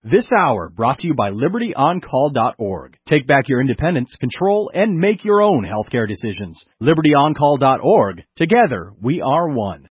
This hour brought to you by LibertyOnCall.org. Take back your independence, control, and make your own healthcare decisions. LibertyOnCall.org. Together, we are one.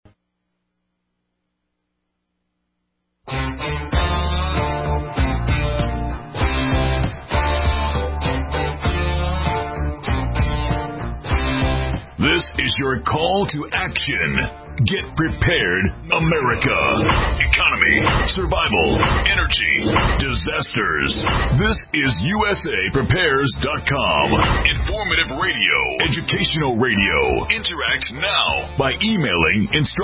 This is your call to action. Get prepared, America. Economy, survival, energy, disasters. This is USAPrepares.com. Informative radio, educational radio. Interact now by emailing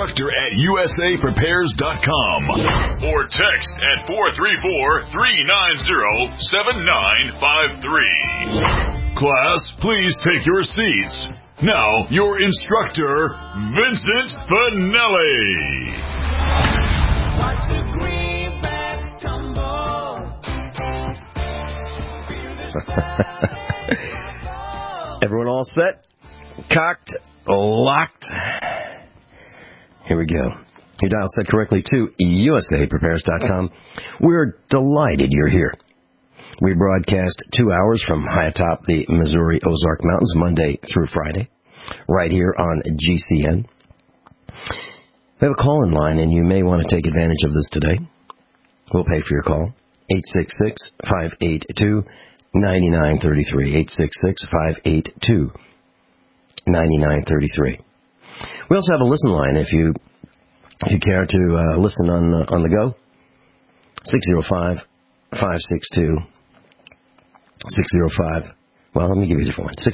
instructor@USAPrepares.com or text at 434-390-7953. Class, please take your seats. Now, your instructor, Vincent Finelli. Watch the greenbacks tumble. Everyone all set? Cocked? Locked? Here we go. Your dial set correctly to USAPrepares.com. We're delighted you're here. We broadcast 2 hours from high atop the Missouri Ozark Mountains, Monday through Friday, right here on GCN. We have a call-in line, and you may want to take advantage of this today. We'll pay for your call. 866-582-9933. 866-582-9933. We also have a listen line if you care to listen on the go. 605-562 605, well, let me give you a different one.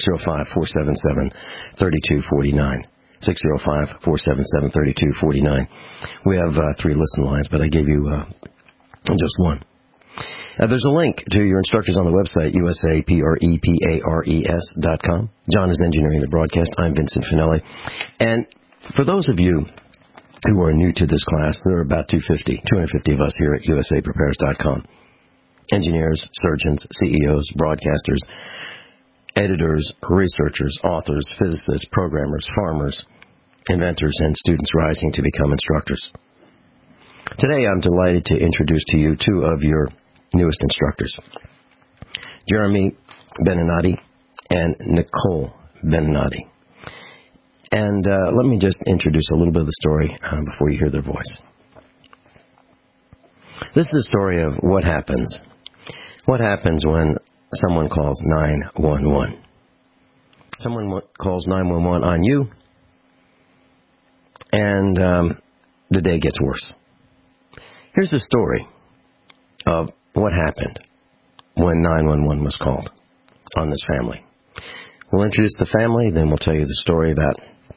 605-477-3249. 605-477-3249. We have 3 listen lines, but I gave you just one. There's a link to your instructors on the website, USAPREPARES.com. John is engineering the broadcast. I'm Vincent Finelli. And for those of you who are new to this class, there are about 250 of us here at USAPrepares.com. Engineers, surgeons, CEOs, broadcasters, editors, researchers, authors, physicists, programmers, farmers, inventors, and students rising to become instructors. Today, I'm delighted to introduce to you 2 of your newest instructors, Jeremy Beninati and Nicole Beninati. And let me just introduce a little bit of the story before you hear their voice. This is the story of what happens. What happens when someone calls 911? Someone calls 911 on you, and the day gets worse. Here's the story of what happened when 911 was called on this family. We'll introduce the family, then we'll tell you the story about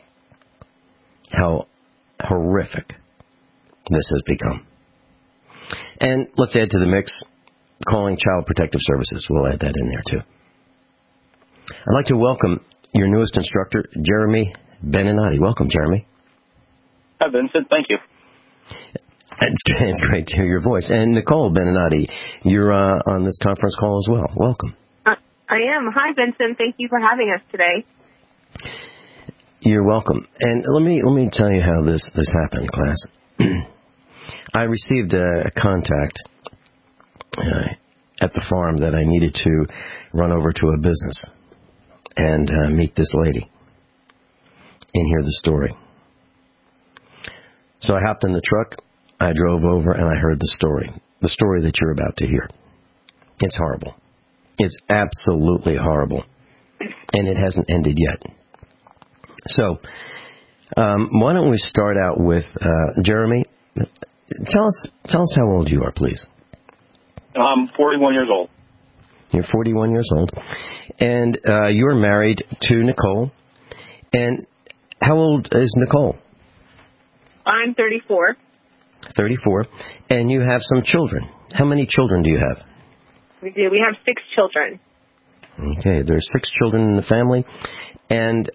how horrific this has become. And let's add to the mix calling Child Protective Services. We'll add that in there, too. I'd like to welcome your newest instructor, Jeremy Beninati. Welcome, Jeremy. Hi, Vincent. Thank you. It's great to hear your voice. And Nicole Beninati, you're on this conference call as well. Welcome. I am. Hi, Vincent. Thank you for having us today. You're welcome. And let me tell you how this happened, class. I received a contact at the farm that I needed to run over to a business and meet this lady and hear the story. So I hopped in the truck, I drove over, and I heard the story that you're about to hear. It's horrible. It's absolutely horrible. And it hasn't ended yet. So why don't we start out with Jeremy? Tell us how old you are, please. I'm 41 years old. You're 41 years old. And you're married to Nicole. And how old is Nicole? I'm 34. 34. And you have some children. How many children do you have? We do. We have 6 children. Okay, there's 6 children in the family. And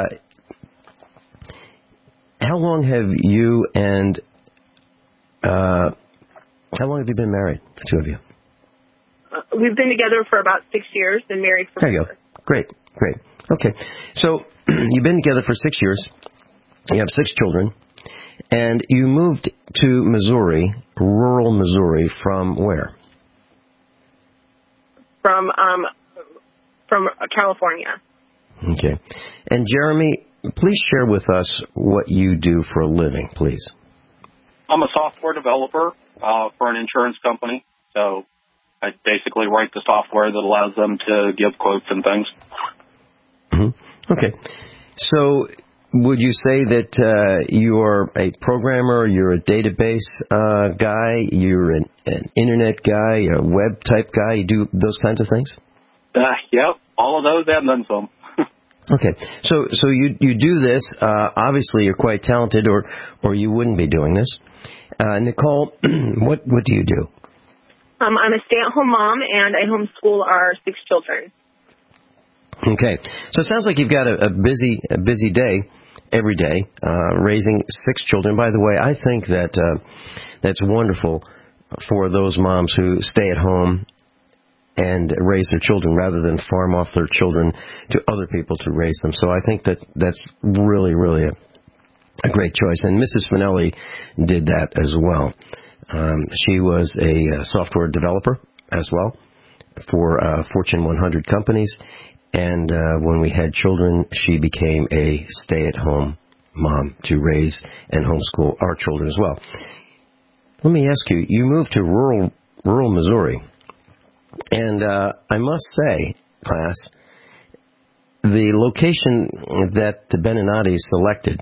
how long have you been married, the 2 of you? We've been together for about 6 years and married for 4. There you go. Great. Okay. So you've been together for 6 years. You have 6 children. And you moved to Missouri, rural Missouri, from where? from California. Okay. And Jeremy, please share with us what you do for a living, please. I'm a software developer for an insurance company, so I basically write the software that allows them to give quotes and things. Mm-hmm. Okay. So would you say that you're a programmer, you're a database guy, you're an internet guy, a web type guy, you do those kinds of things? Yep, all of those and then some. Okay, so you do this. Obviously, you're quite talented, or you wouldn't be doing this. Nicole, what do you do? I'm a stay-at-home mom, and I homeschool our 6 children. Okay, so it sounds like you've got a busy day every day, raising 6 children. By the way, I think that's wonderful for those moms who stay at home and raise their children rather than farm off their children to other people to raise them. So I think that's really, really a great choice. And Mrs. Finelli did that as well. She was a software developer as well for Fortune 100 companies. And when we had children, she became a stay-at-home mom to raise and homeschool our children as well. Let me ask you, you moved to rural Missouri. And I must say, class, the location that the Beninati selected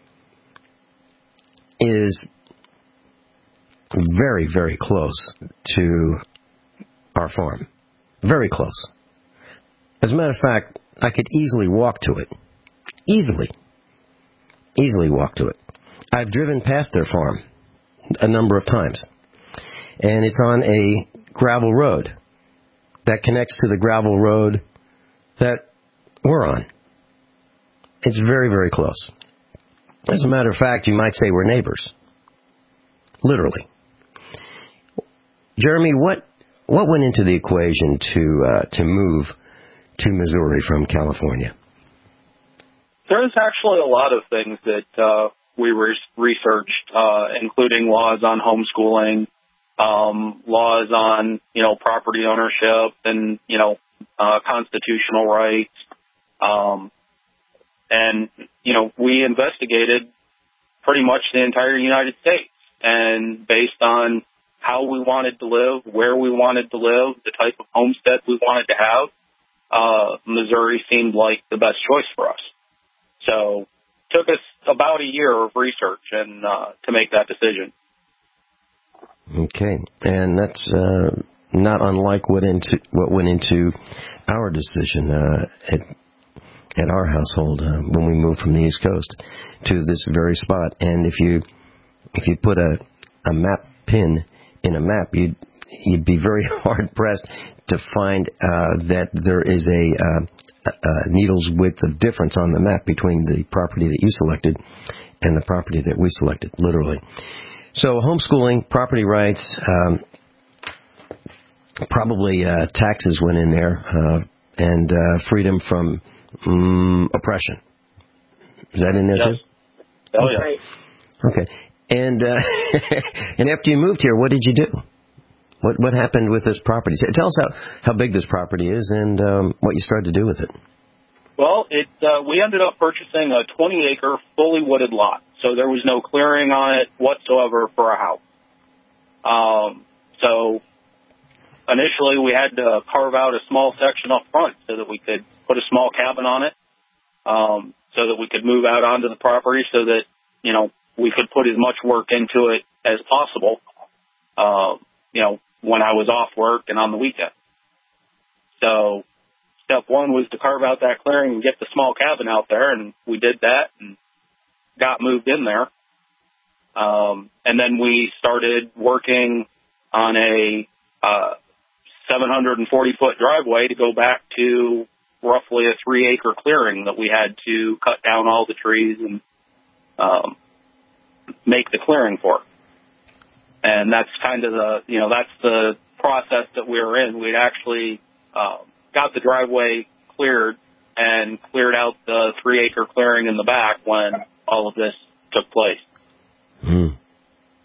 is very, very close to our farm. Very close. As a matter of fact, I could easily walk to it. Easily walk to it. I've driven past their farm a number of times. And it's on a gravel road that connects to the gravel road that we're on. It's very, very close. As a matter of fact, you might say we're neighbors. Literally. Jeremy, what went into the equation to move to Missouri from California? There's actually a lot of things that we researched, including laws on homeschooling, laws on, property ownership and, constitutional rights. And, we investigated pretty much the entire United States. And based on how we wanted to live, where we wanted to live, the type of homestead we wanted to have, Missouri seemed like the best choice for us. So it took us about a year of research and to make that decision. Okay, and that's not unlike what went into our decision at our household when we moved from the East Coast to this very spot. And if you put a map pin in a map, you'd be very hard pressed to find that there is a needle's width of difference on the map between the property that you selected and the property that we selected, literally. So homeschooling, property rights, probably taxes went in there, and freedom from oppression. Is that in there too? Oh, yeah. Okay. And and after you moved here, what did you do? What happened with this property? Tell us how big this property is and what you started to do with it. Well, we ended up purchasing a 20-acre fully wooded lot. So there was no clearing on it whatsoever for a house. So initially we had to carve out a small section up front so that we could put a small cabin on it, so that we could move out onto the property so that, we could put as much work into it as possible, when I was off work and on the weekend. So step one was to carve out that clearing and get the small cabin out there, and we did that and got moved in there. And then we started working on a 740-foot driveway to go back to roughly a 3-acre clearing that we had to cut down all the trees and make the clearing for. And that's kind of that's the process that we were in. We'd actually got the driveway cleared and cleared out the 3-acre clearing in the back when all of this took place.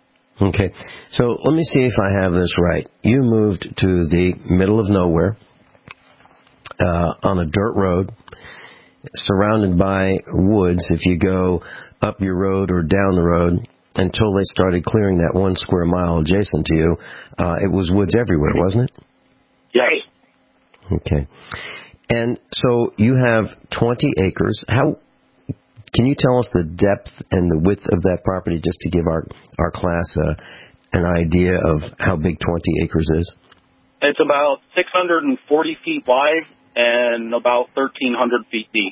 Okay, so let me see if I have this right. You moved to the middle of nowhere on a dirt road, surrounded by woods if you go up your road or down the road, until they started clearing that 1 square mile adjacent to you. It was woods everywhere, wasn't it? Yes. Okay. And so you have 20 acres. Can you tell us the depth and the width of that property, just to give our class an idea of how big 20 acres is? It's about 640 feet wide and about 1,300 feet deep.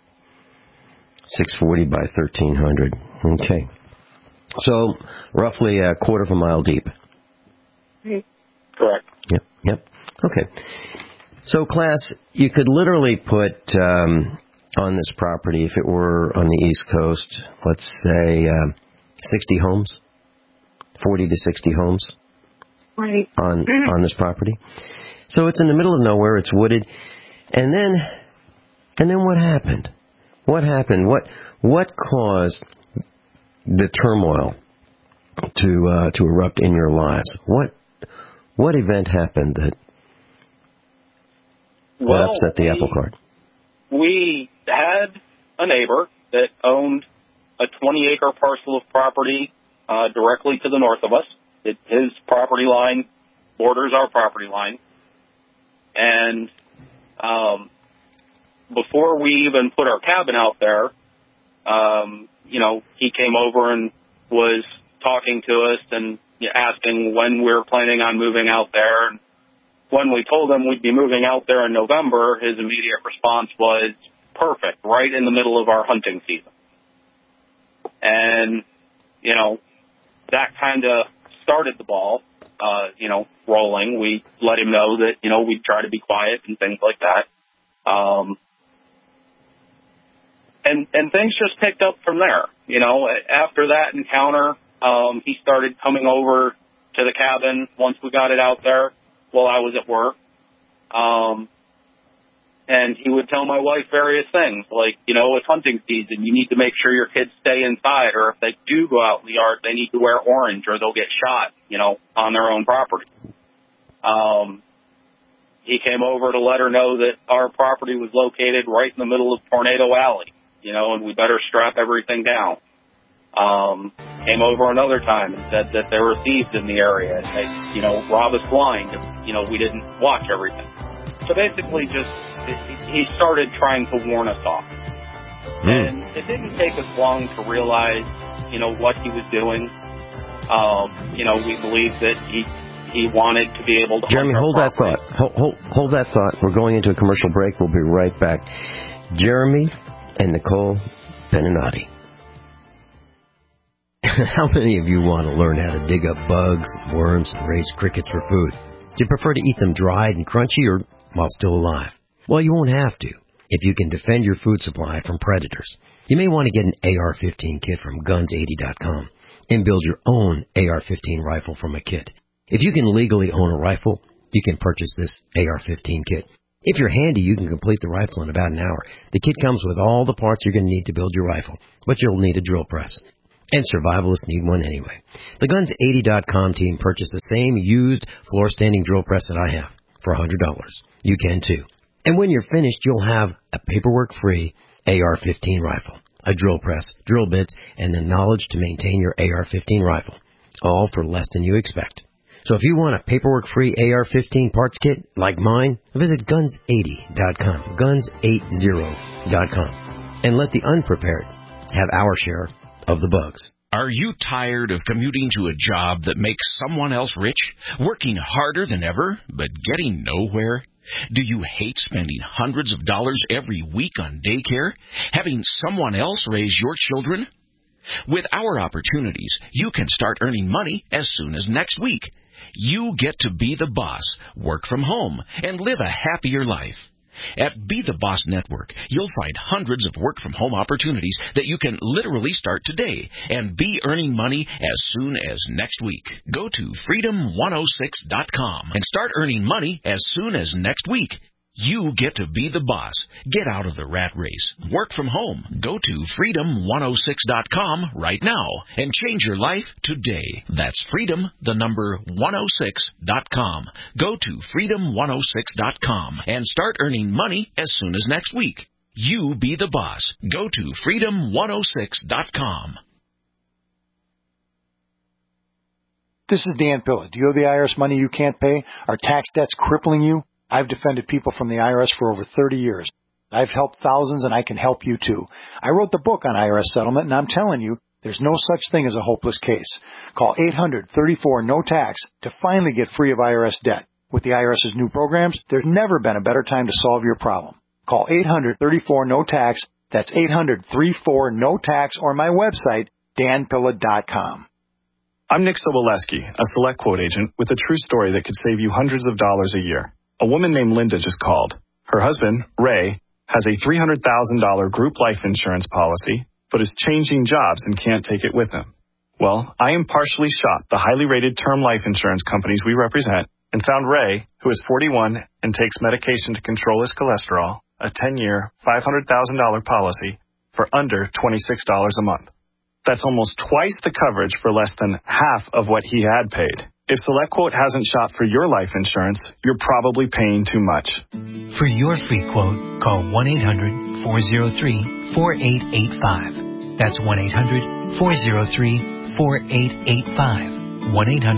640 by 1,300. Okay. So roughly a quarter of a mile deep. Correct. Yep. Okay. So, class, you could literally put on this property, if it were on the East Coast, let's say 60 homes, 40 to 60 homes on this property. So it's in the middle of nowhere. It's wooded. And then what happened? What happened? What caused the turmoil to erupt in your lives? What event happened that upset the apple cart? We had a neighbor that owned a 20-acre parcel of property directly to the north of us. His property line borders our property line. And before we even put our cabin out there, he came over and was talking to us and asking when we were planning on moving out there. And when we told him we'd be moving out there in November, his immediate response was, perfect, right in the middle of our hunting season. And, that kind of started the ball, rolling. We let him know that, we'd try to be quiet and things like that. And things just picked up from there. After that encounter, he started coming over to the cabin once we got it out there while I was at work. And he would tell my wife various things like, it's hunting season. You need to make sure your kids stay inside, or if they do go out in the yard, they need to wear orange or they'll get shot, on their own property. He came over to let her know that our property was located right in the middle of Tornado Alley, and we better strap everything down. Came over another time and said that there were thieves in the area and they, rob us blind if, we didn't watch everything. So basically he started trying to warn us off. And it didn't take us long to realize, what he was doing. We believed that he wanted to be able to... Jeremy, hold that thought. Hold that thought. We're going into a commercial break. We'll be right back. Jeremy and Nicole Beninati. How many of you want to learn how to dig up bugs, worms, and raise crickets for food? Do you prefer to eat them dried and crunchy or while still alive? Well, you won't have to if you can defend your food supply from predators. You may want to get an AR-15 kit from Guns80.com and build your own AR-15 rifle from a kit. If you can legally own a rifle, you can purchase this AR-15 kit. If you're handy, you can complete the rifle in about an hour. The kit comes with all the parts you're going to need to build your rifle, but you'll need a drill press. And survivalists need one anyway. The Guns80.com team purchased the same used floor-standing drill press that I have for $100. You can too. And when you're finished, you'll have a paperwork-free AR-15 rifle, a drill press, drill bits, and the knowledge to maintain your AR-15 rifle, all for less than you expect. So if you want a paperwork-free AR-15 parts kit like mine, visit Guns80.com, Guns80.com, and let the unprepared have our share of the bugs. Are you tired of commuting to a job that makes someone else rich, working harder than ever, but getting nowhere? Do you hate spending hundreds of dollars every week on daycare, having someone else raise your children? With our opportunities, you can start earning money as soon as next week. You get to be the boss, work from home, and live a happier life. At Be the Boss Network, you'll find hundreds of work-from-home opportunities that you can literally start today and be earning money as soon as next week. Go to Freedom106.com and start earning money as soon as next week. You get to be the boss. Get out of the rat race. Work from home. Go to freedom106.com right now and change your life today. That's freedom106.com. Go to freedom106.com and start earning money as soon as next week. You be the boss. Go to freedom106.com. This is Dan Pilla. Do you owe the IRS money you can't pay? Are tax debts crippling you? I've defended people from the IRS for over 30 years. I've helped thousands, and I can help you too. I wrote the book on IRS settlement, and I'm telling you, there's no such thing as a hopeless case. Call 800-34-NO-TAX to finally get free of IRS debt. With the IRS's new programs, there's never been a better time to solve your problem. Call 800-34-NO-TAX. That's 800-34-NO-TAX, or my website, danpilla.com. I'm Nick Soboleski, a Select Quote agent with a true story that could save you hundreds of dollars a year. A woman named Linda just called. Her husband, Ray, has a $300,000 group life insurance policy, but is changing jobs and can't take it with him. Well, I impartially shopped the highly rated term life insurance companies we represent and found Ray, who is 41 and takes medication to control his cholesterol, a 10-year, $500,000 policy for under $26 a month. That's almost twice the coverage for less than half of what he had paid. If SelectQuote hasn't shopped for your life insurance, you're probably paying too much. For your free quote, call 1-800-403-4885. That's 1-800-403-4885.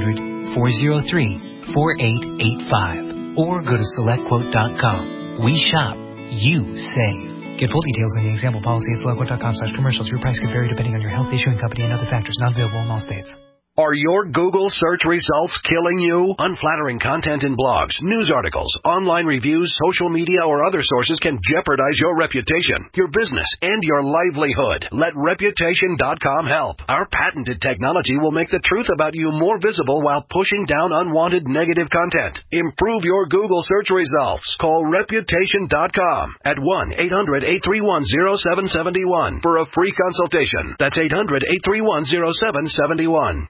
1-800-403-4885. Or go to SelectQuote.com. We shop. You save. Get full details in the example policy at SelectQuote.com/commercials. Your price can vary depending on your health, issuing company, and other factors. Not available in all states. Are your Google search results killing you? Unflattering content in blogs, news articles, online reviews, social media, or other sources can jeopardize your reputation, your business, and your livelihood. Let Reputation.com help. Our patented technology will make the truth about you more visible while pushing down unwanted negative content. Improve your Google search results. Call Reputation.com at 1-800-831-0771 for a free consultation. That's 800-831-0771.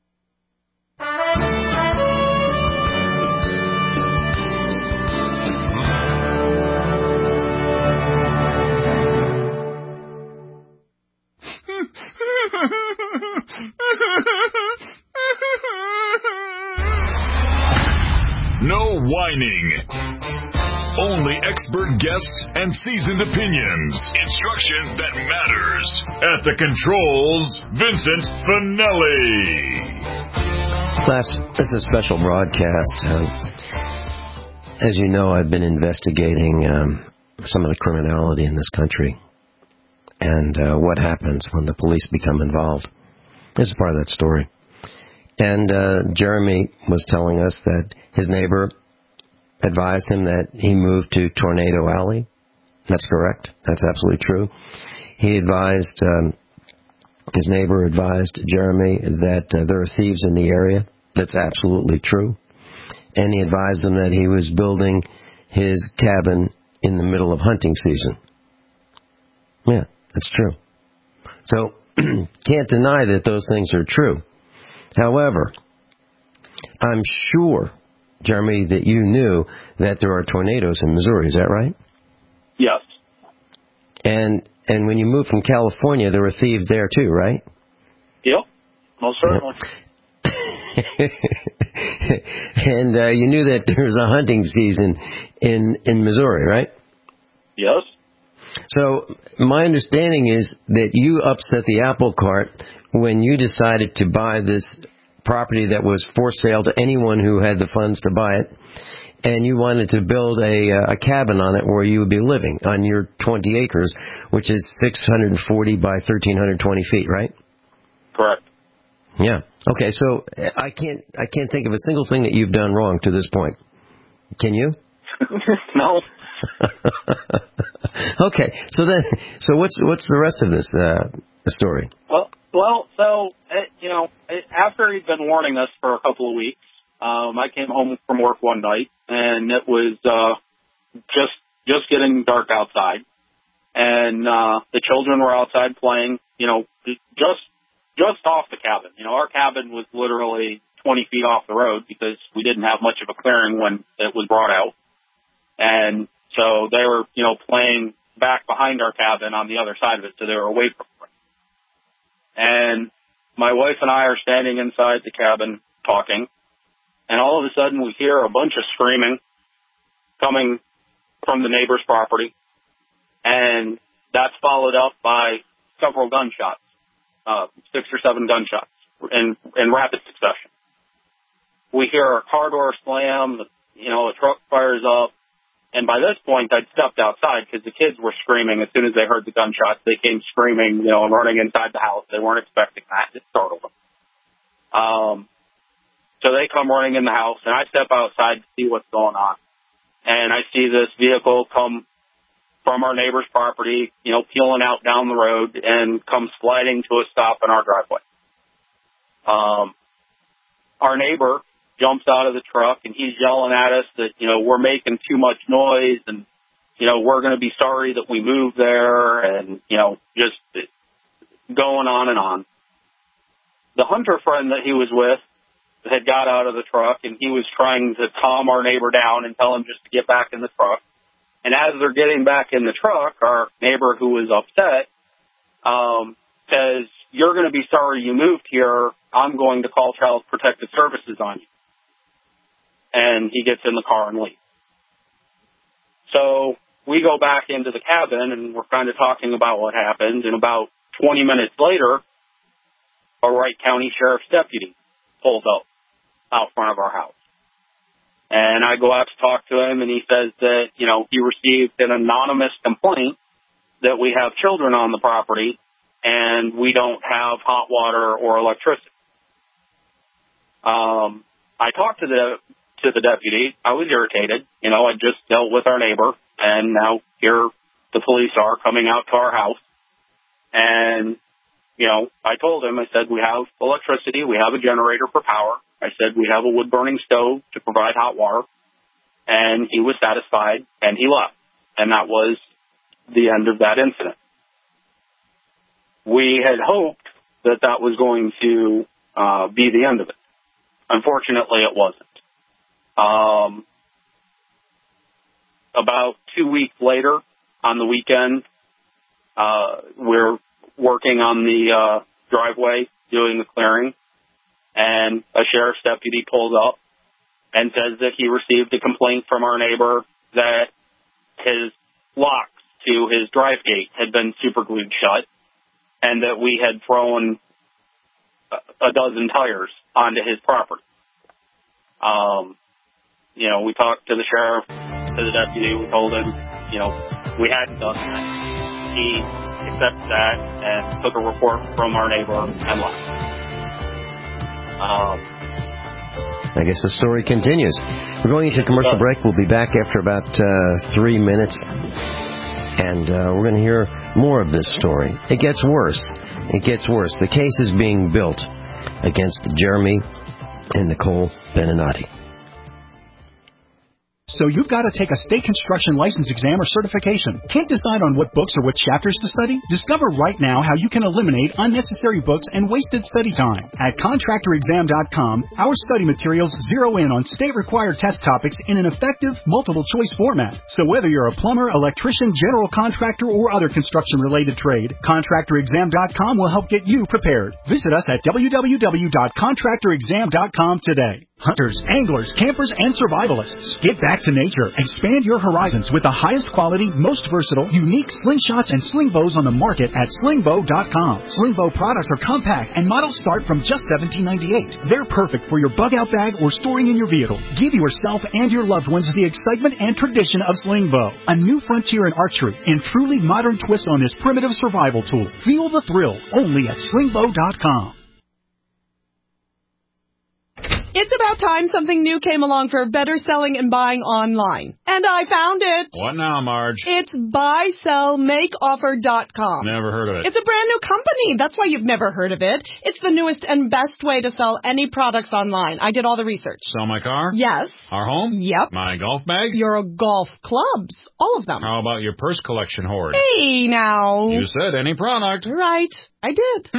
No whining. Only expert guests and seasoned opinions. Instruction that matters. At the controls, Vincent Finelli. Class, this is a special broadcast. As you know, I've been investigating some of the criminality in this country and what happens when the police become involved. This is part of that story. And Jeremy was telling us that his neighbor advised him that he moved to Tornado Alley. That's correct. That's absolutely true. He advised, his neighbor advised Jeremy that there are thieves in the area. That's absolutely true. And he advised him that he was building his cabin in the middle of hunting season. Yeah, that's true. So, can't deny that those things are true. However, I'm sure, Jeremy, that you knew that there are tornadoes in Missouri. Is that right? Yes. And when you moved from California, there were thieves there too, right? Yep, most certainly. And you knew that there was a hunting season in Missouri, right? Yes. So my understanding is that you upset the apple cart when you decided to buy this property that was for sale to anyone who had the funds to buy it, and you wanted to build a cabin on it where you would be living on your 20 acres, which is 640 by 1,320 feet, right? Correct. Yeah. Okay, so I can't think of a single thing that you've done wrong to this point. Can you? No. Okay, so what's the rest of this story? Well, so after he'd been warning us for a couple of weeks, I came home from work one night, and it was just getting dark outside, and the children were outside playing, just off the cabin. Our cabin was literally 20 feet off the road because we didn't have much of a clearing when it was brought out. And so they were, playing back behind our cabin on the other side of it, so they were away from it. And my wife and I are standing inside the cabin talking, and all of a sudden we hear a bunch of screaming coming from the neighbor's property, and that's followed up by several gunshots, 6 or 7 gunshots in rapid succession. We hear a car door slam, a truck fires up, and by this point I'd stepped outside because the kids were screaming as soon as they heard the gunshots. They came screaming, and running inside the house. They weren't expecting that. It startled them. So they come running in the house, and I step outside to see what's going on. And I see this vehicle come from our neighbor's property, peeling out down the road and come sliding to a stop in our driveway. Our neighbor jumps out of the truck, and he's yelling at us that, we're making too much noise, and, we're going to be sorry that we moved there, and, just going on and on. The hunter friend that he was with had got out of the truck, and he was trying to calm our neighbor down and tell him just to get back in the truck. And as they're getting back in the truck, our neighbor, who was upset, says, "You're going to be sorry you moved here. I'm going to call Child Protective Services on you." And he gets in the car and leaves. So we go back into the cabin, and we're kind of talking about what happened. And about 20 minutes later, a Wright County Sheriff's deputy pulls up out front of our house. And I go out to talk to him, and he says that, he received an anonymous complaint that we have children on the property and we don't have hot water or electricity. I talked to the deputy. I was irritated. I just dealt with our neighbor, and now here the police are coming out to our house. And, I told him, I said, we have electricity, we have a generator for power. I said, we have a wood-burning stove to provide hot water. And he was satisfied, and he left. And that was the end of that incident. We had hoped that that was going to be the end of it. Unfortunately, it wasn't. About 2 weeks later, on the weekend, we're working on the driveway, doing the clearing, and a sheriff's deputy pulls up and says that he received a complaint from our neighbor that his locks to his drive gate had been super glued shut and that we had thrown a dozen tires onto his property. We talked to the sheriff, to the deputy. We told him, we hadn't done that. He accepted that and took a report from our neighbor and left. I guess the story continues. We're going into a commercial break. We'll be back after about 3 minutes. And we're going to hear more of this story. It gets worse. It gets worse. The case is being built against Jeremy and Nicole Beninati. So you've got to take a state construction license exam or certification. Can't decide on what books or what chapters to study? Discover right now how you can eliminate unnecessary books and wasted study time. At ContractorExam.com, our study materials zero in on state-required test topics in an effective, multiple-choice format. So whether you're a plumber, electrician, general contractor, or other construction-related trade, ContractorExam.com will help get you prepared. Visit us at www.ContractorExam.com today. Hunters, anglers, campers, and survivalists. Get back to nature. Expand your horizons with the highest quality, most versatile, unique slingshots and sling bows on the market at slingbow.com. Slingbow products are compact and models start from just $17.98. They're perfect for your bug-out bag or storing in your vehicle. Give yourself and your loved ones the excitement and tradition of Slingbow, a new frontier in archery and truly modern twist on this primitive survival tool. Feel the thrill only at slingbow.com. It's about time something new came along for better selling and buying online. And I found it. What now, Marge? It's buysellmakeoffer.com. Never heard of it. It's a brand new company. That's why you've never heard of it. It's the newest and best way to sell any products online. I did all the research. Sell my car? Yes. Our home? Yep. My golf bag? Your golf clubs. All of them. How about your purse collection hoard? Hey, now. You said any product. Right. I did.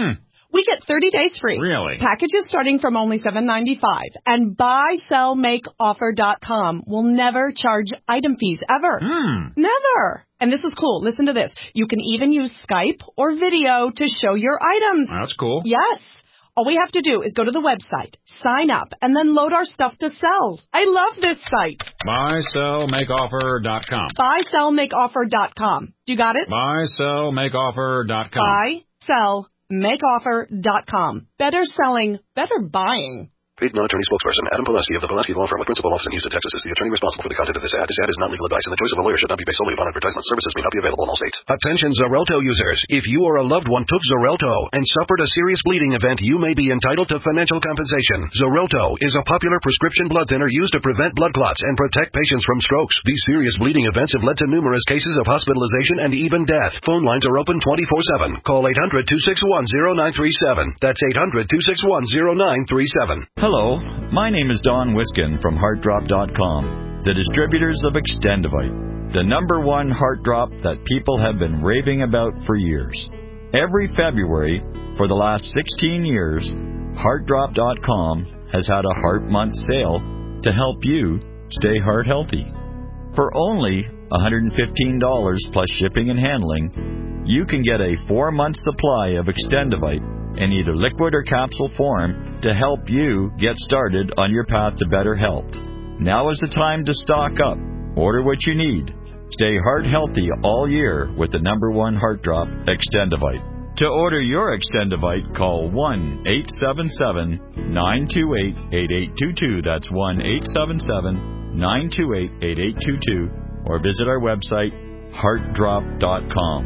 We get 30 days free. Really? Packages starting from only $7.95. And buysellmakeoffer.com will never charge item fees ever. Never. And this is cool. Listen to this. You can even use Skype or video to show your items. That's cool. Yes. All we have to do is go to the website, sign up, and then load our stuff to sell. I love this site. Buysellmakeoffer.com. Buysellmakeoffer.com. You got it? Buysellmakeoffer.com. Buysellmakeoffer.com. Better selling, better buying. Paid non-attorney spokesperson Adam Pileski of the Pileski Law Firm with principal office in Houston, Texas is the attorney responsible for the content of this ad. This ad is not legal advice, and the choice of a lawyer should not be based solely upon advertisement. Services may not be available in all states. Attention Xarelto users. If you or a loved one took Xarelto and suffered a serious bleeding event, you may be entitled to financial compensation. Xarelto is a popular prescription blood thinner used to prevent blood clots and protect patients from strokes. These serious bleeding events have led to numerous cases of hospitalization and even death. Phone lines are open 24/7. Call 800-261-0937. That's 800-261-0937. Hello, my name is Don Wiskin from HeartDrop.com, the distributors of Extendivite, the #1 heart drop that people have been raving about for years. Every February for the last 16 years, HeartDrop.com has had a Heart Month sale to help you stay heart healthy. For only $115 plus shipping and handling, you can get a 4-month supply of Extendivite in either liquid or capsule form to help you get started on your path to better health. Now is the time to stock up. Order what you need. Stay heart healthy all year with the #1 heart drop, Extendivite. To order your Extendivite, call 1-877-928-8822. That's 1-877-928-8822. Or visit our website, heartdrop.com.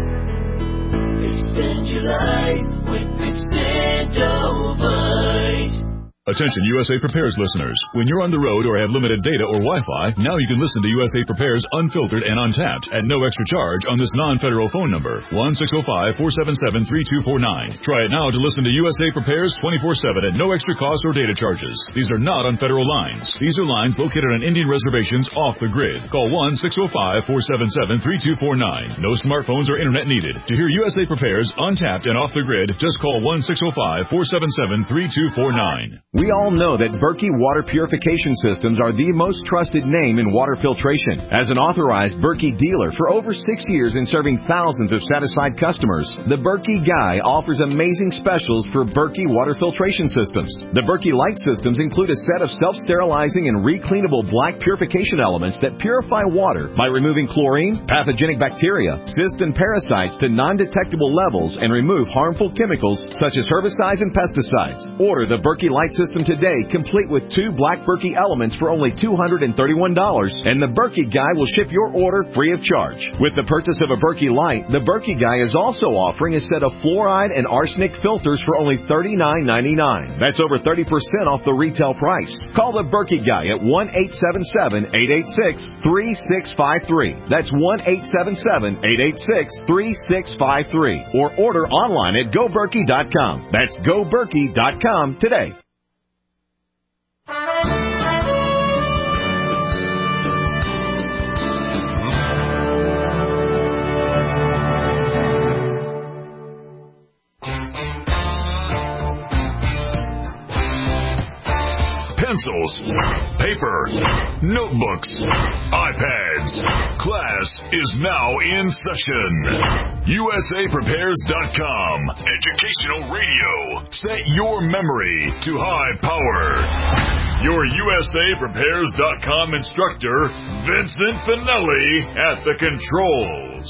Extend your life with Extendivite. Attention USA Prepares listeners. When you're on the road or have limited data or Wi-Fi, now you can listen to USA Prepares unfiltered and untapped at no extra charge on this non-federal phone number, 1-605-477-3249. Try it now to listen to USA Prepares 24/7 at no extra cost or data charges. These are not on federal lines. These are lines located on Indian reservations off the grid. Call 1-605-477-3249. No smartphones or internet needed. To hear USA Prepares untapped and off the grid, just call 1-605-477-3249. We all know that Berkey Water Purification Systems are the most trusted name in water filtration. As an authorized Berkey dealer for over 6 years and serving thousands of satisfied customers, the Berkey Guy offers amazing specials for Berkey water filtration systems. The Berkey Light systems include a set of self-sterilizing and recleanable black purification elements that purify water by removing chlorine, pathogenic bacteria, cysts, and parasites to non-detectable levels and remove harmful chemicals such as herbicides and pesticides. Order the Berkey Light system today, complete with 2 black Berkey elements for only $231, and the Berkey Guy will ship your order free of charge. With the purchase of a Berkey Light, the Berkey Guy is also offering a set of fluoride and arsenic filters for only $39.99. That's over 30% off the retail price. Call the Berkey Guy at 1-877-886-3653. That's 1-877-886-3653. Or order online at GoBerkey.com. That's GoBerkey.com today. Pencils, paper, notebooks, iPads. Class is now in session. USAPrepares.com. Educational radio. Set your memory to high power. Your USAPrepares.com instructor, Vincent Finelli, at the controls.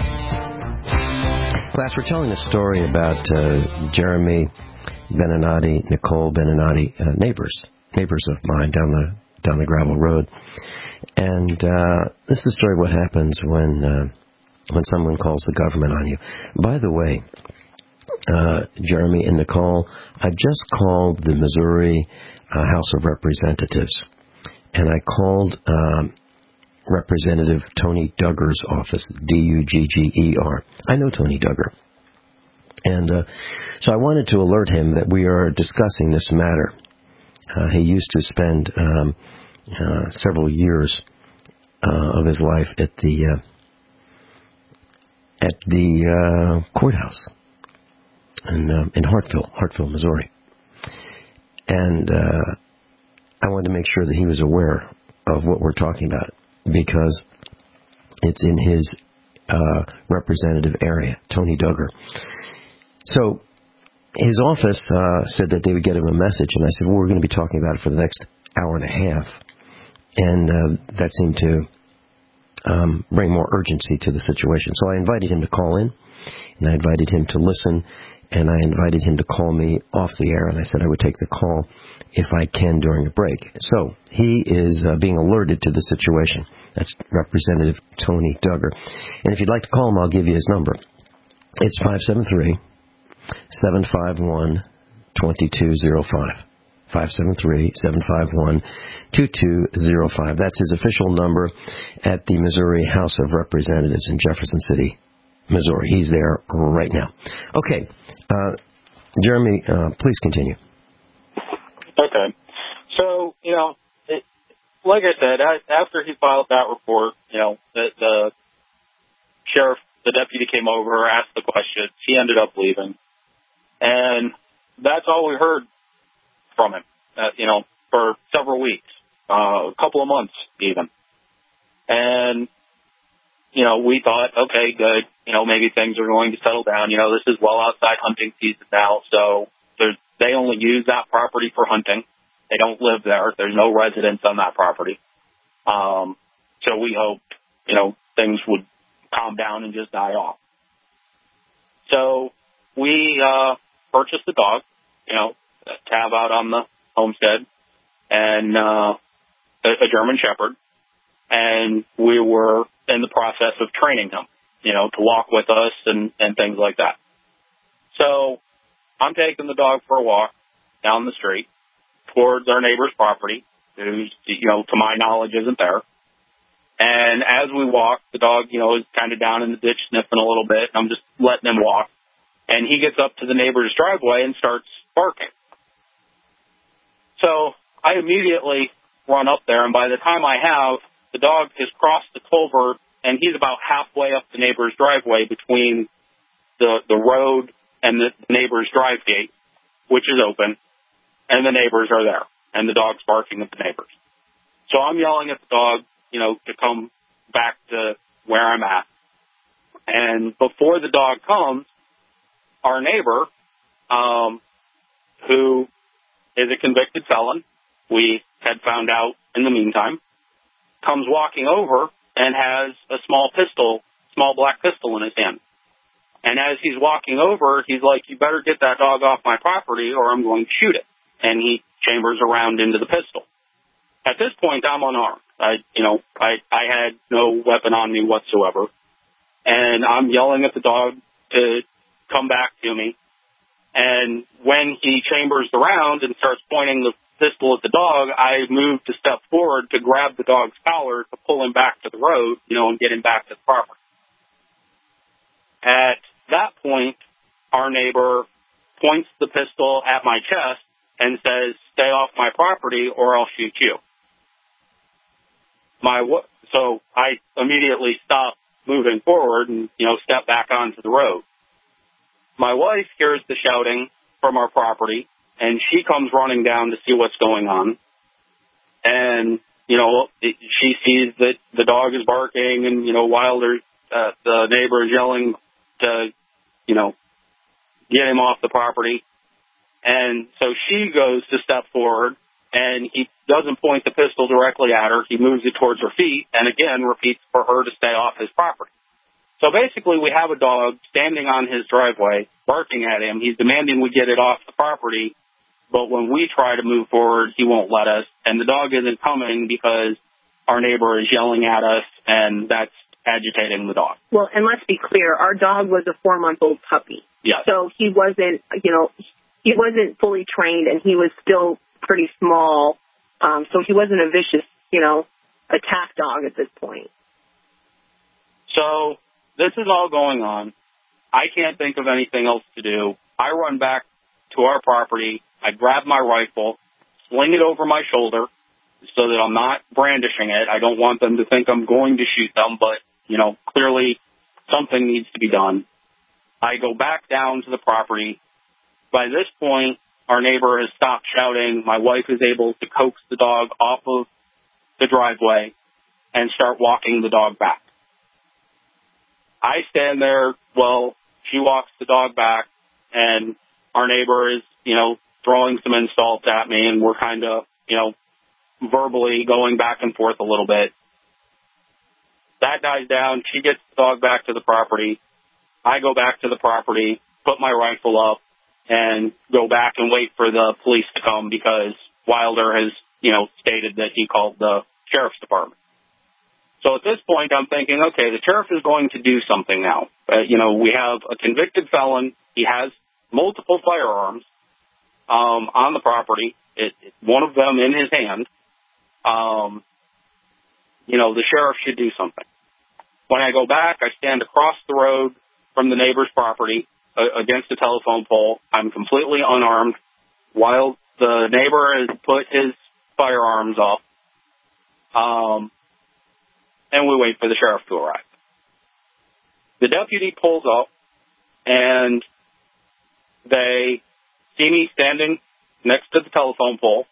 Class, we're telling a story about Jeremy Beninati, Nicole Beninati, neighbors of mine down the gravel road. And this is the story of what happens when someone calls the government on you. By the way, Jeremy and Nicole, I've just called the Missouri House of Representatives, and I called Representative Tony Duggar's office, Dugger. I know Tony Duggar. And so I wanted to alert him that we are discussing this matter. He used to spend several years of his life at the courthouse. in Hartville, Missouri. And I wanted to make sure that he was aware of what we're talking about because it's in his representative area, Tony Duggar. So his office said that they would get him a message, and I said, well, we're going to be talking about it for the next hour and a half. And that seemed to bring more urgency to the situation. So I invited him to call in, and I invited him to listen, and I invited him to call me off the air, and I said I would take the call if I can during a break. So he is being alerted to the situation. That's Representative Tony Duggar. And if you'd like to call him, I'll give you his number. It's 573-751-2205. 573-751-2205. That's his official number at the Missouri House of Representatives in Jefferson City, Missouri. He's there right now. Okay. Jeremy, please continue. Okay. So, like I said, after he filed that report, the sheriff, the deputy came over, asked the questions. He ended up leaving. And that's all we heard from him, for several weeks, a couple of months even. And, we thought, okay, good, maybe things are going to settle down. This is well outside hunting season now, so they only use that property for hunting. They don't live there. There's no residents on that property. So we hoped, things would calm down and just die off. So we purchased a dog, a tab out on the homestead, and a German Shepherd. And we were in the process of training him, to walk with us and things like that. So I'm taking the dog for a walk down the street towards our neighbor's property, who's, to my knowledge, isn't there. And as we walk, the dog, is kind of down in the ditch sniffing a little bit. I'm just letting him walk. And he gets up to the neighbor's driveway and starts barking. So I immediately run up there, and by the time I have, the dog has crossed the culvert, and he's about halfway up the neighbor's driveway between the road and the neighbor's drive gate, which is open, and the neighbors are there, and the dog's barking at the neighbors. So I'm yelling at the dog, to come back to where I'm at. And before the dog comes, our neighbor, who is a convicted felon, we had found out in the meantime, comes walking over and has a small black pistol in his hand. And as he's walking over, he's like, you better get that dog off my property or I'm going to shoot it. And he chambers around into the pistol. At this point, I'm unarmed. I had no weapon on me whatsoever. And I'm yelling at the dog to come back to me. And when he chambers around and starts pointing the pistol at the dog, I moved a step forward to grab the dog's collar to pull him back to the road, and get him back to the property. At that point, our neighbor points the pistol at my chest and says, stay off my property or I'll shoot you. So I immediately stopped moving forward and, step back onto the road. My wife hears the shouting from our property, and she comes running down to see what's going on. And, she sees that the dog is barking, and, while the neighbor is yelling to, get him off the property. And so she goes to step forward, and he doesn't point the pistol directly at her. He moves it towards her feet, and again repeats for her to stay off his property. So basically, we have a dog standing on his driveway, barking at him. He's demanding we get it off the property, but when we try to move forward, he won't let us. And the dog isn't coming because our neighbor is yelling at us, and that's agitating the dog. Well, and let's be clear, our dog was a 4-month-old puppy. Yes. So he wasn't, he wasn't fully trained, and he was still pretty small. So he wasn't a vicious, attack dog at this point. So this is all going on. I can't think of anything else to do. I run back to our property. I grab my rifle, sling it over my shoulder so that I'm not brandishing it. I don't want them to think I'm going to shoot them, but, clearly something needs to be done. I go back down to the property, By this point, our neighbor has stopped shouting. My wife is able to coax the dog off of the driveway and start walking the dog back. I stand there while she walks the dog back, and our neighbor is, throwing some insults at me, and we're kind of, verbally going back and forth a little bit. That dies down. She gets the dog back to the property. I go back to the property, put my rifle up, and go back and wait for the police to come because Wilder has, stated that he called the sheriff's department. So at this point, I'm thinking, okay, the sheriff is going to do something now. We have a convicted felon. He has multiple firearms on the property, one of them in his hand. The sheriff should do something. When I go back, I stand across the road from the neighbor's property against a telephone pole. I'm completely unarmed while the neighbor has put his firearms off. And we wait for the sheriff to arrive. The deputy pulls up, and they see me standing next to the telephone pole.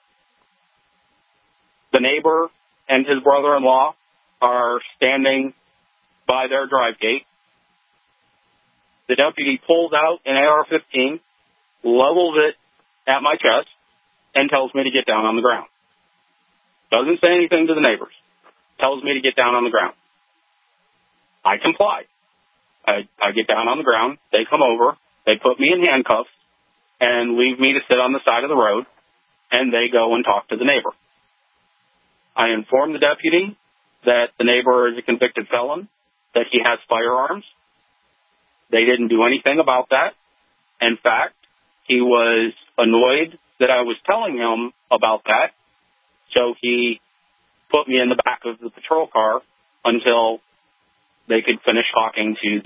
The neighbor and his brother-in-law are standing by their drive gate. The deputy pulls out an AR-15, levels it at my chest, and tells me to get down on the ground. Doesn't say anything to the neighbors. Tells me to get down on the ground. I comply. I get down on the ground. They come over. They put me in handcuffs and leave me to sit on the side of the road, and they go and talk to the neighbor. I inform the deputy that the neighbor is a convicted felon, that he has firearms. They didn't do anything about that. In fact, he was annoyed that I was telling him about that, so he put me in the back of the patrol car until they could finish talking to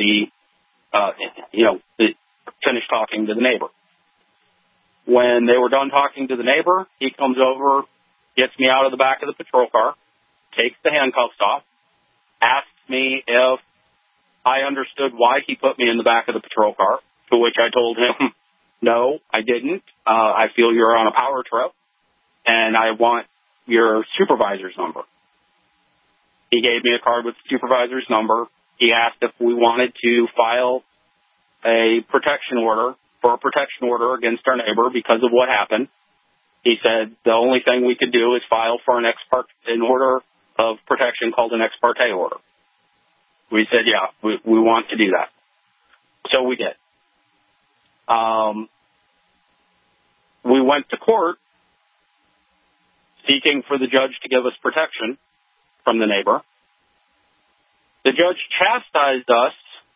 finish talking to the neighbor. When they were done talking to the neighbor, he comes over, gets me out of the back of the patrol car, takes the handcuffs off, asks me if I understood why he put me in the back of the patrol car, to which I told him, no, I didn't. I feel you're on a power trip, and I want your supervisor's number. He gave me a card with the supervisor's number. He asked if we wanted to file a protection order against our neighbor because of what happened. He said the only thing we could do is file for an order of protection called an ex parte order. We said, yeah, we want to do that. So we did. We went to court seeking for the judge to give us protection from the neighbor. The judge chastised us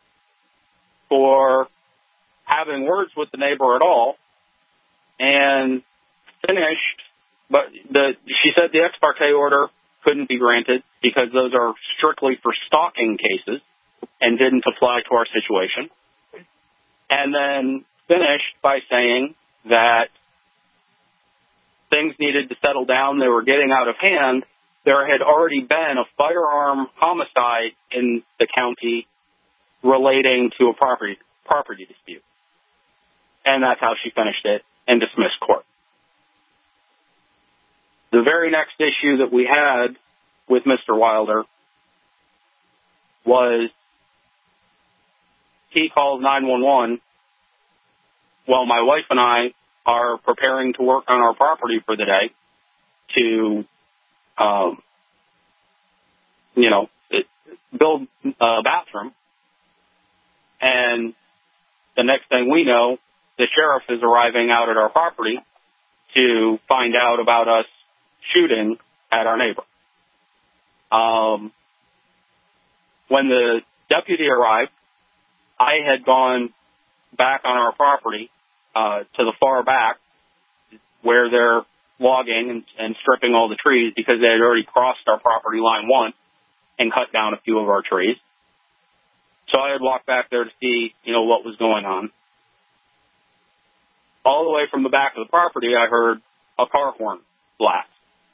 for having words with the neighbor at all and finished, but she said the ex parte order couldn't be granted because those are strictly for stalking cases and didn't apply to our situation. And then finished by saying that things needed to settle down. They were getting out of hand. There had already been a firearm homicide in the county relating to a property dispute. And that's how she finished it and dismissed court. The very next issue that we had with Mr. Wilder was he called 911 while my wife and I are preparing to work on our property for the day to, build a bathroom. And the next thing we know, the sheriff is arriving out at our property to find out about us shooting at our neighbor. When the deputy arrived, I had gone back on our property to the far back where they're logging and stripping all the trees because they had already crossed our property line once and cut down a few of our trees. So I had walked back there to see, what was going on. All the way from the back of the property, I heard a car horn blast.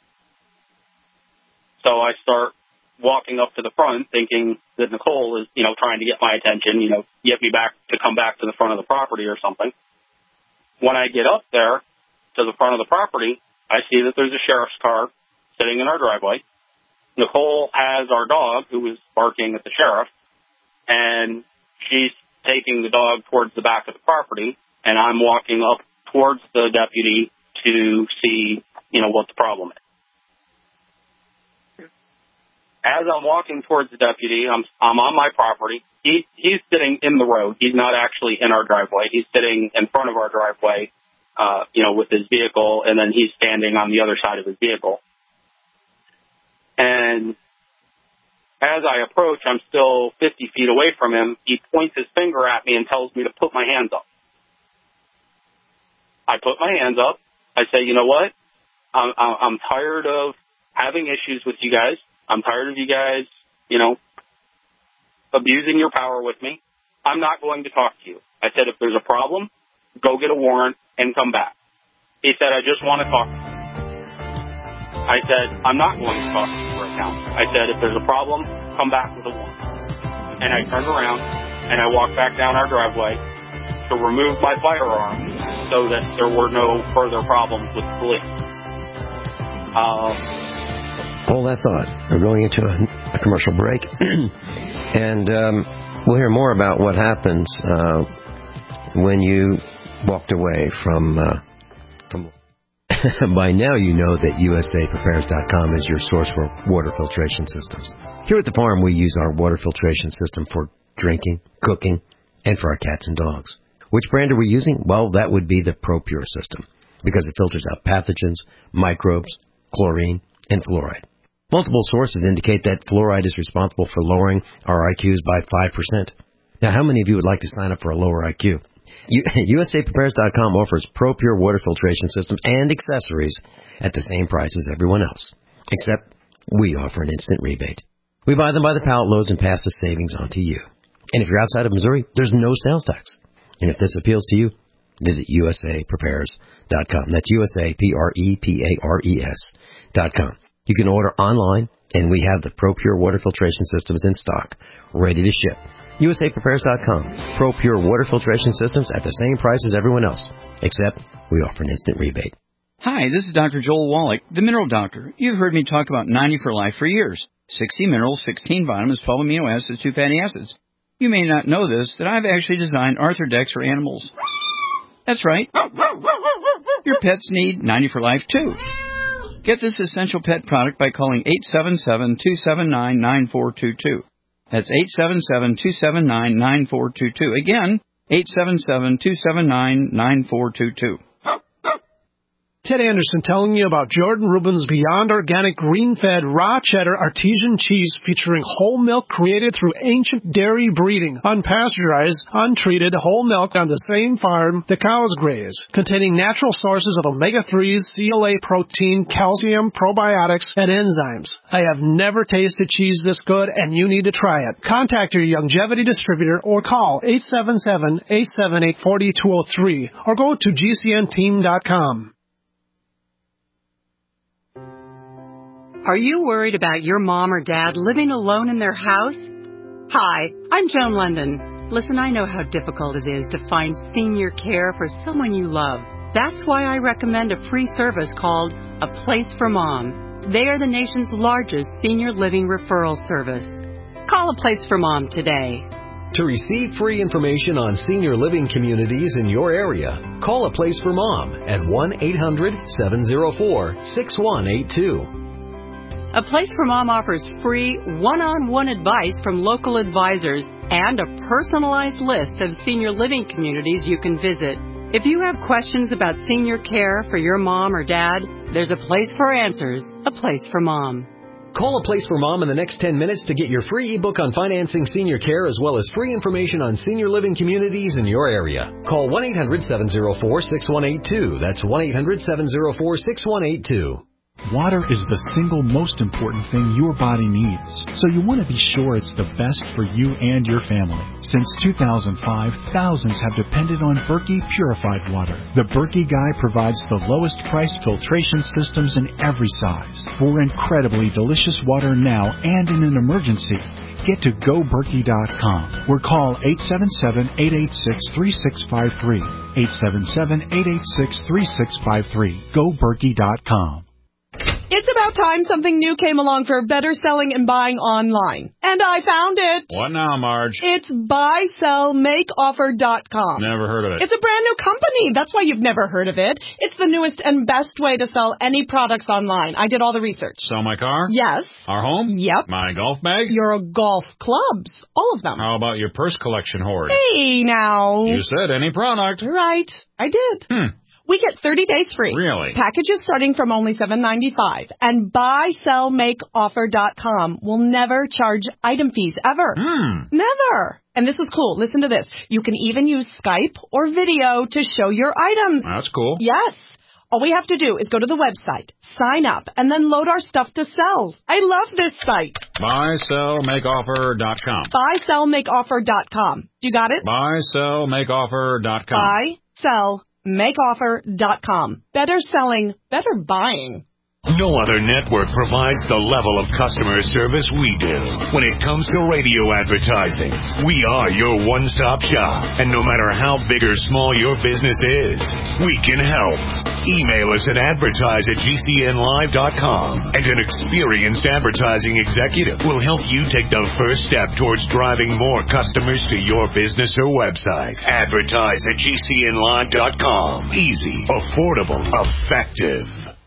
So I start walking up to the front thinking that Nicole is, trying to get my attention, get me back to come back to the front of the property or something. when I get up there to the front of the property, I see that there's a sheriff's car sitting in our driveway. Nicole has our dog, who was barking at the sheriff, and she's taking the dog towards the back of the property, and I'm walking up towards the deputy to see, what the problem is. As I'm walking towards the deputy, I'm on my property. He's sitting in the road. He's not actually in our driveway. He's sitting in front of our driveway, with his vehicle, and then he's standing on the other side of his vehicle. And as I approach, I'm still 50 feet away from him. He points his finger at me and tells me to put my hands up. I put my hands up. I say, you know what? I'm tired of having issues with you guys. I'm tired of you guys, abusing your power with me. I'm not going to talk to you. I said, if there's a problem, go get a warrant and come back. He said, I just want to talk to you. I said, I'm not going to talk to you for a counsel. I said, if there's a problem, come back with a warrant. And I turned around and I walked back down our driveway to remove my firearm so that there were no further problems with the police. Hold that thought. We're going into a commercial break. And we'll hear more about what happens when you walked away from By now you know that USAPrepares.com is your source for water filtration systems. Here at the farm we use our water filtration system for drinking, cooking, and for our cats and dogs. Which brand are we using? Well, that would be the ProPure system, because it filters out pathogens, microbes, chlorine, and fluoride. Multiple sources indicate that fluoride is responsible for lowering our IQs by 5%. Now, how many of you would like to sign up for a lower IQ? USAPrepares.com offers ProPure water filtration systems and accessories at the same price as everyone else, except we offer an instant rebate. We buy them by the pallet loads and pass the savings on to you. And if you're outside of Missouri, there's no sales tax. And if this appeals to you, visit USAPrepares.com. That's USAPrepares.com. You can order online, and we have the ProPure water filtration systems in stock, ready to ship. USAPrepares.com. ProPure water filtration systems at the same price as everyone else, except we offer an instant rebate. Hi, this is Dr. Joel Wallach, the Mineral Doctor. You've heard me talk about 90 for Life for years. 60 minerals, 16 vitamins, 12 amino acids, 2 fatty acids. You may not know this, that I've actually designed Arthrodex for animals. That's right. Your pets need 90 for Life, too. Get this essential pet product by calling 877-279-9422. That's 877-279-9422. Again, 877-279-9422. Ted Anderson telling you about Jordan Rubin's Beyond Organic Green-Fed Raw Cheddar Artesian Cheese featuring whole milk created through ancient dairy breeding, unpasteurized, untreated whole milk on the same farm the cows graze, containing natural sources of omega-3s, CLA protein, calcium, probiotics, and enzymes. I have never tasted cheese this good, and you need to try it. Contact your Longevity distributor or call 877-878-4203 or go to gcnteam.com. Are you worried about your mom or dad living alone in their house? Hi, I'm Joan London. Listen, I know how difficult it is to find senior care for someone you love. That's why I recommend a free service called A Place for Mom. They are the nation's largest senior living referral service. Call A Place for Mom today. To receive free information on senior living communities in your area, call A Place for Mom at 1-800-704-6182. A Place for Mom offers free one-on-one advice from local advisors and a personalized list of senior living communities you can visit. If you have questions about senior care for your mom or dad, there's a place for answers, A Place for Mom. Call A Place for Mom in the next 10 minutes to get your free ebook on financing senior care as well as free information on senior living communities in your area. Call 1-800-704-6182. That's 1-800-704-6182. Water is the single most important thing your body needs, so you want to be sure it's the best for you and your family. Since 2005, thousands have depended on Berkey purified water. The Berkey Guy provides the lowest priced filtration systems in every size. For incredibly delicious water now and in an emergency, get to GoBerkey.com or call 877-886-3653. 877-886-3653. GoBerkey.com. It's about time something new came along for better selling and buying online. And I found it. What now, Marge? It's buysellmakeoffer.com. Never heard of it. It's a brand new company. That's why you've never heard of it. It's the newest and best way to sell any products online. I did all the research. Sell my car? Yes. Our home? Yep. My golf bag? Your golf clubs. All of them. How about your purse collection hoard? Hey, now. You said any product. Right. I did. We get 30 days free. Really? Packages starting from only $7.95. And buysellmakeoffer.com will never charge item fees ever. Never. And this is cool. Listen to this. You can even use Skype or video to show your items. That's cool. Yes. All we have to do is go to the website, sign up, and then load our stuff to sell. I love this site. Buysellmakeoffer.com. Buysellmakeoffer.com. You got it? Buysellmakeoffer.com. Buysellmakeoffer.com. Better selling, better buying. No other network provides the level of customer service we do. When it comes to radio advertising, we are your one-stop shop. And no matter how big or small your business is, we can help. Email us at advertise@gcnlive.com, and an experienced advertising executive will help you take the first step towards driving more customers to your business or website. Advertise at gcnlive.com. Easy, affordable, effective.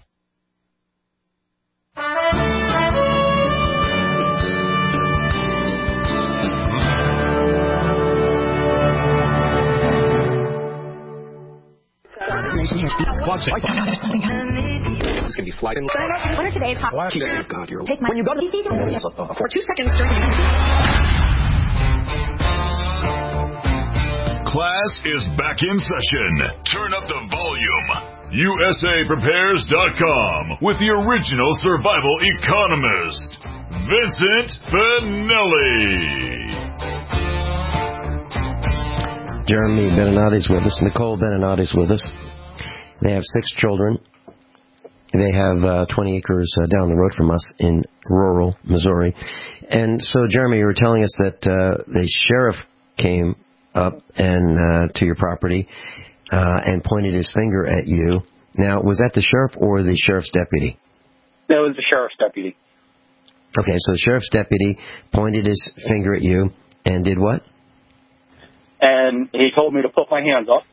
It's going to be sliding. What are today's hot? God, you're... Take my... When you go to for 2 seconds during... Class is back in session. Turn up the volume. USAPrepares.com with the original survival economist, Vincent Finelli. Jeremy Beninati's with us. Nicole Beninati's with us. They have 6 children. They have 20 acres down the road from us in rural Missouri. And so, Jeremy, you were telling us that the sheriff came up and to your property and pointed his finger at you. Now, was that the sheriff or the sheriff's deputy? That was the sheriff's deputy. Okay, so the sheriff's deputy pointed his finger at you and did what? And he told me to put my hands up,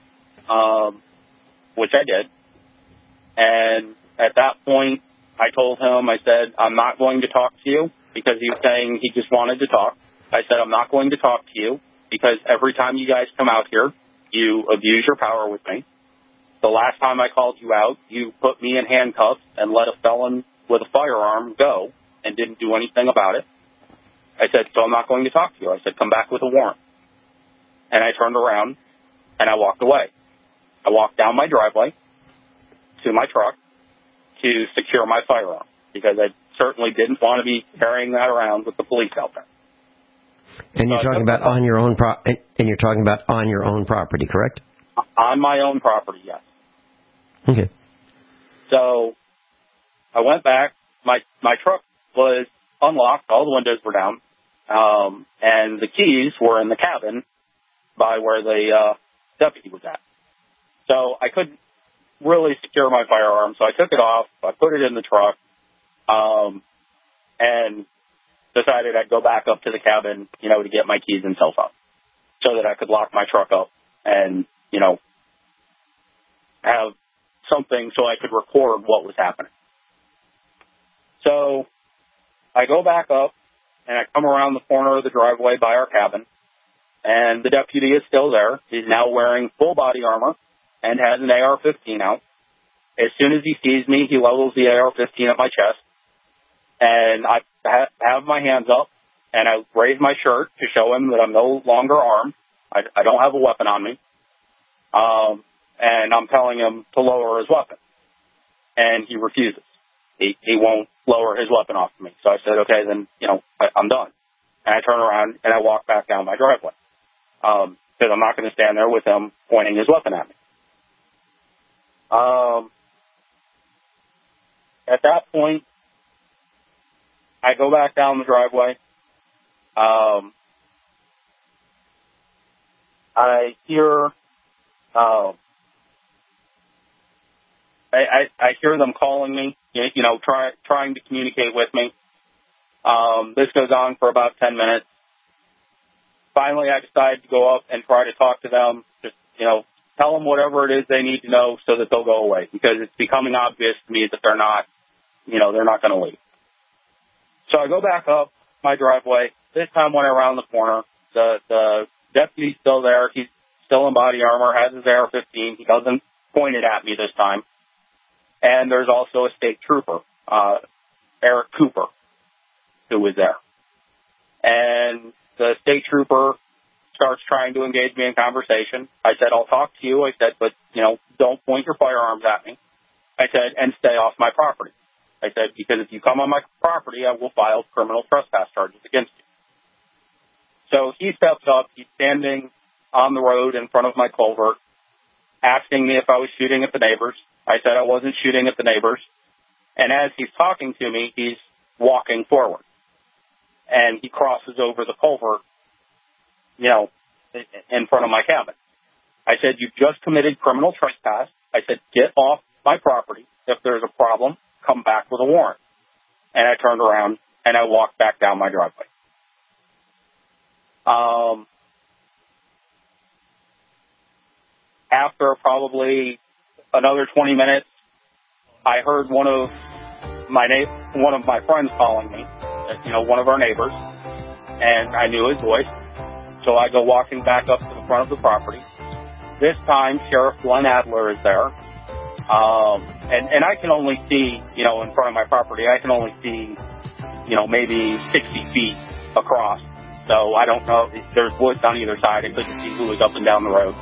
which I did. And at that point, I told him, I said, I'm not going to talk to you, because he was saying he just wanted to talk. I said, I'm not going to talk to you because every time you guys come out here, you abuse your power with me. The last time I called you out, you put me in handcuffs and let a felon with a firearm go and didn't do anything about it. I said, so I'm not going to talk to you. I said, come back with a warrant. And I turned around and I walked away. I walked down my driveway to my truck to secure my firearm because I certainly didn't want to be carrying that around with the police out there. And you're talking about on your own and you're talking about on your own property, correct? On my own property, yes. Okay. So I went back. My truck was unlocked. All the windows were down. And the keys were in the cabin by where the deputy was at. So I couldn't really secure my firearm, so I took it off. I put it in the truck and decided I'd go back up to the cabin, to get my keys and cell phone so that I could lock my truck up and, have something so I could record what was happening. So I go back up and I come around the corner of the driveway by our cabin, and the deputy is still there. He's now wearing full body armor and has an AR-15 out. As soon as he sees me, he levels the AR-15 at my chest, and I have my hands up, and I raise my shirt to show him that I'm no longer armed. I don't have a weapon on me, and I'm telling him to lower his weapon, and he refuses. He won't lower his weapon off of me. So I said, okay, then, I'm done. And I turn around and I walk back down my driveway because I'm not going to stand there with him pointing his weapon at me. At that point, I go back down the driveway. I hear I hear them calling me, trying to communicate with me. This goes on for about 10 minutes. Finally, I decide to go up and try to talk to them, just, tell them whatever it is they need to know so that they'll go away, because it's becoming obvious to me that they're not going to leave. So I go back up my driveway. This time when I round the corner, the deputy's still there. He's still in body armor, has his AR-15. He doesn't point it at me this time. And there's also a state trooper, Eric Cooper, who was there. And the state trooper starts trying to engage me in conversation. I said, I'll talk to you. I said, but, don't point your firearms at me. I said, and stay off my property. I said, because if you come on my property, I will file criminal trespass charges against you. So he steps up. He's standing on the road in front of my culvert, asking me if I was shooting at the neighbors. I said I wasn't shooting at the neighbors. And as he's talking to me, he's walking forward. And he crosses over the culvert, in front of my cabin. I said, you just committed criminal trespass. I said, get off my property. If there's a problem, come back with a warrant. And I turned around and I walked back down my driveway. After probably another 20 minutes, I heard one of my friends calling me, one of our neighbors, and I knew his voice. So I go walking back up to the front of the property. This time, Sheriff Glenn Adler is there. And I can only see, in front of my property, I can only see, maybe 60 feet across. So I don't know. There's woods on either side. I couldn't see who was up and down the road.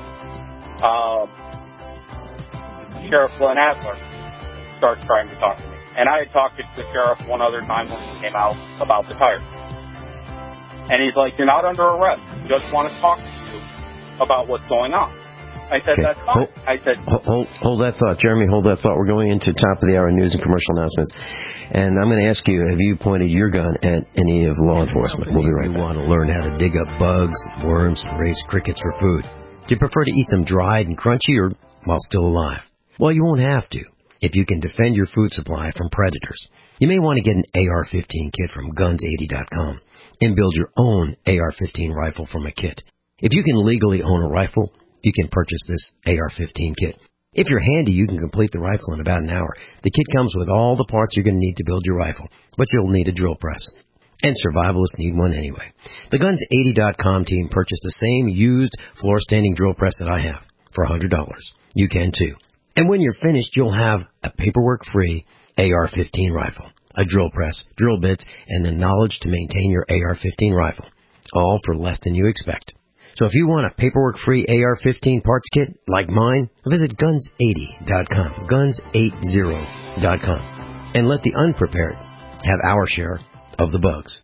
Sheriff Glenn Adler starts trying to talk to me. And I had talked to the sheriff one other time when he came out about the tires. And he's like, you're not under arrest. We just want to talk to you about what's going on. I said, that's fine. I said, hold that thought. Jeremy, hold that thought. We're going into top of the hour news and commercial announcements. And I'm going to ask you, have you pointed your gun at any of law enforcement? We'll be right back. You want to learn how to dig up bugs, worms, raise crickets for food. Do you prefer to eat them dried and crunchy or while still alive? Well, you won't have to if you can defend your food supply from predators. You may want to get an AR-15 kit from Guns80.com and build your own AR-15 rifle from a kit. If you can legally own a rifle, you can purchase this AR-15 kit. If you're handy, you can complete the rifle in about an hour. The kit comes with all the parts you're going to need to build your rifle, but you'll need a drill press. And survivalists need one anyway. The Guns80.com team purchased the same used floor-standing drill press that I have for $100. You can too. And when you're finished, you'll have a paperwork-free AR-15 rifle, a drill press, drill bits, and the knowledge to maintain your AR-15 rifle, all for less than you expect. So if you want a paperwork-free AR-15 parts kit like mine, visit Guns80.com, Guns80.com, and let the unprepared have our share of the bugs.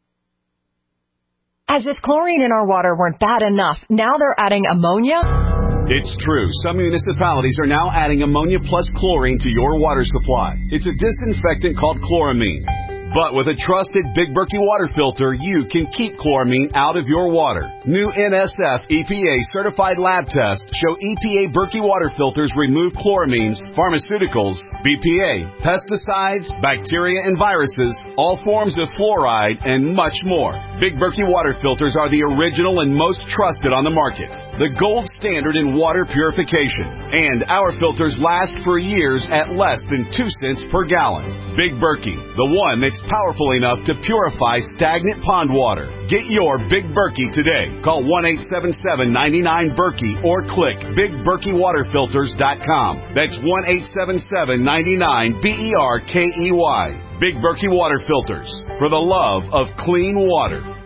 As if chlorine in our water weren't bad enough, now they're adding ammonia? It's true. Some municipalities are now adding ammonia plus chlorine to your water supply. It's a disinfectant called chloramine. But with a trusted Big Berkey water filter, you can keep chloramine out of your water. New NSF EPA certified lab tests show EPA Berkey water filters remove chloramines, pharmaceuticals, BPA, pesticides, bacteria and viruses, all forms of fluoride, and much more. Big Berkey water filters are the original and most trusted on the market. The gold standard in water purification. And our filters last for years at less than 2 cents per gallon. Big Berkey, the one that's powerful enough to purify stagnant pond water. Get your Big Berkey today. Call 1-877-99-BERKEY or click BigBerkeyWaterFilters.com. That's 1-877-99-BERKEY. Big Berkey Water Filters, for the love of clean water.